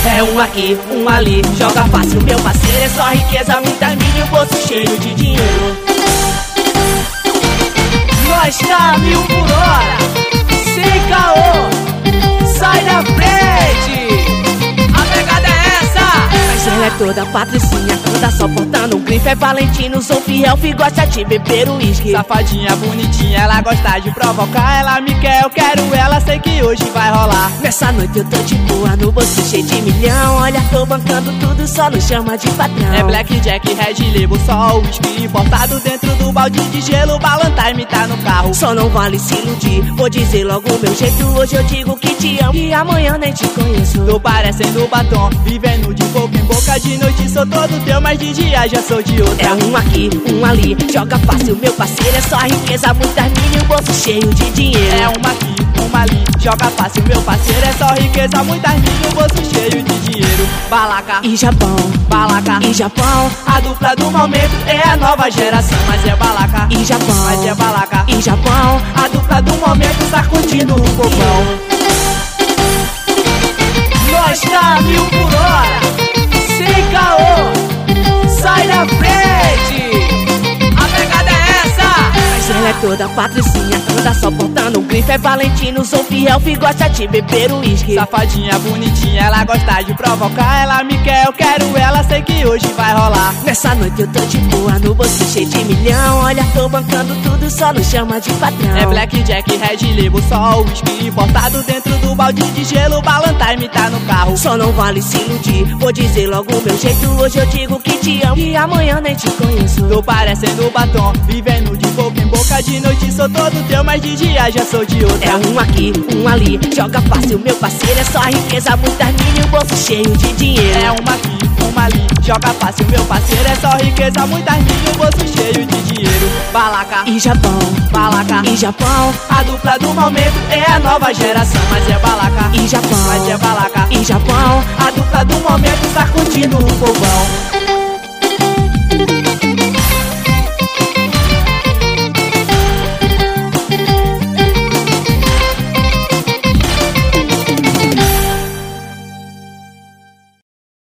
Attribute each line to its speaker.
Speaker 1: É um aqui, um ali, joga fácil, meu parceiro. É só riqueza, muita mídia e o bolso cheio de dinheiro. Nós tá 1000 por hora, sem caô, sai da frente. A pegada é essa. Ela é toda patricinha, anda só portando um grife. É Valentino, sou fiel, gosta de beber uísque.
Speaker 2: Safadinha, bonitinha, ela gosta de provocar. Ela me quer, eu quero ela, sei que hoje vai rolar.
Speaker 1: Nessa noite eu tô de boa, no bolso cheio de milhão. Olha, tô bancando tudo, só não chama de patrão.
Speaker 2: É Blackjack, Red Label, só uísque importado dentro do balde de gelo. Valentine tá no carro,
Speaker 1: só não vale se iludir. Vou dizer logo o meu jeito, hoje eu digo que te amo e amanhã nem te conheço.
Speaker 2: Tô parecendo batom, vivendo de boca em boca. De noite sou todo teu, mas de dia já sou de outra.
Speaker 1: É um aqui, um ali, joga fácil, meu parceiro. É só riqueza, muitas milhas e o bolso cheio de dinheiro.
Speaker 2: É uma aqui, uma ali, joga fácil, meu parceiro. É só riqueza, muitas milhas e o bolso cheio de dinheiro. Balaca
Speaker 1: e Japão,
Speaker 2: Balaca
Speaker 1: e Japão.
Speaker 2: A dupla do momento é a nova geração. Mas é Balaca
Speaker 1: e Japão,
Speaker 2: mas é Balaca
Speaker 1: e Japão.
Speaker 2: A dupla do momento sacudindo o povão.
Speaker 1: Nós tá 1000 por hora, sem caô, sai da frente.
Speaker 2: A pegada é essa.
Speaker 1: Mas ela é toda patricinha, anda só portando um grife. É Valentino, sou fiel, gosta de beber uísque.
Speaker 2: Safadinha, bonitinha, ela gosta de provocar. Ela me quer, eu quero ela, sei que hoje vai rolar.
Speaker 1: Nessa noite eu tô de boa, no bolso cheio de milhão. Olha, tô bancando tudo, só não chama de patrão.
Speaker 2: É Blackjack, Red Label, só uísque importado dentro do balde de gelo. Valentine tá no carro,
Speaker 1: só não vale se iludir. Vou dizer logo o meu jeito, hoje eu digo que te amo e amanhã nem te conheço.
Speaker 2: Tô parecendo batom, vivendo de boca em boca. De noite sou todo teu, mas de dia já sou de outra.
Speaker 1: É um aqui, um ali, joga fácil, meu parceiro. É só riqueza, muitas milhas e o bolso cheio de dinheiro.
Speaker 2: É uma aqui, uma ali, joga fácil, meu parceiro. É só riqueza, muitas milhas e o bolso cheio de dinheiro. Balaca
Speaker 1: e Japão,
Speaker 2: Balaca
Speaker 1: e Japão.
Speaker 2: A dupla do momento é a nova geração. Mas é Balaca
Speaker 1: e Japão,
Speaker 2: mas é Balaca
Speaker 1: e Japão.
Speaker 2: A dupla do momento sacudindo o povão.